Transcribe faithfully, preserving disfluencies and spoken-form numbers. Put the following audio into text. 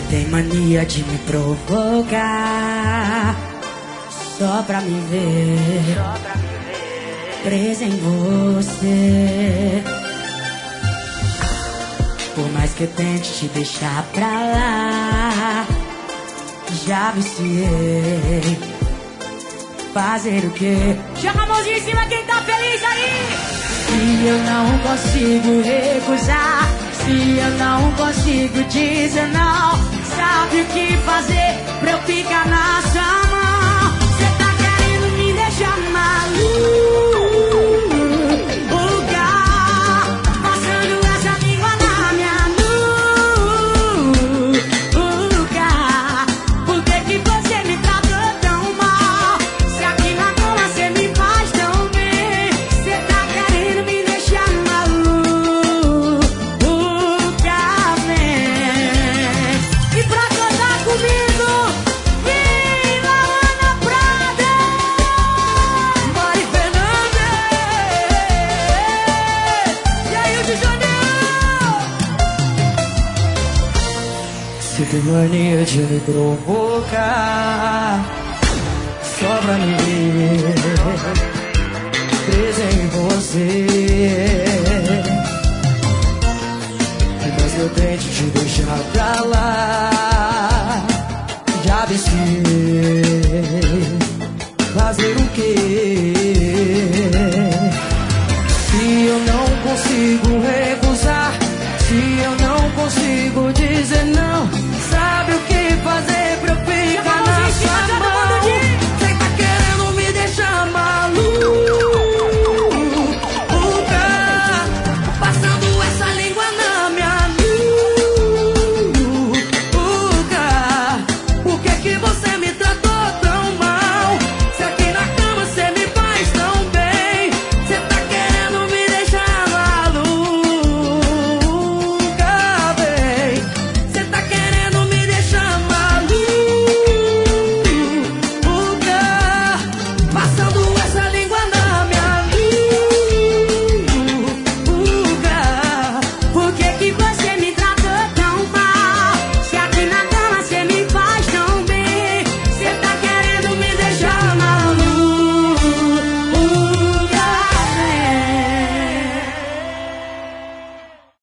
tem mania de me provocar só pra me ver, só pra me ver presa em você. Por mais que eu tente te deixar pra lá, já viciei. Fazer o quê? Joga a mãozinha em cima quem tá feliz aí! Se eu não consigo recusar, se eu não consigo dizer não, sabe o que fazer pra eu ficar na sua mão? Cê tá querendo me deixar maluca, passando essa língua na minha nuca. Por que que você me tratou tão mal? Se aqui na cama cê me faz tão bem. Cê tá querendo me deixar maluca, vem. E pra cantar comigo, viva Ana Prada, Mari Fernandes. E aí o de Janeiro? Você tem mania de me provocar só pra me ver presa em você. Mas eu tento te deixar pra lá, já viciei. Fazer o quê?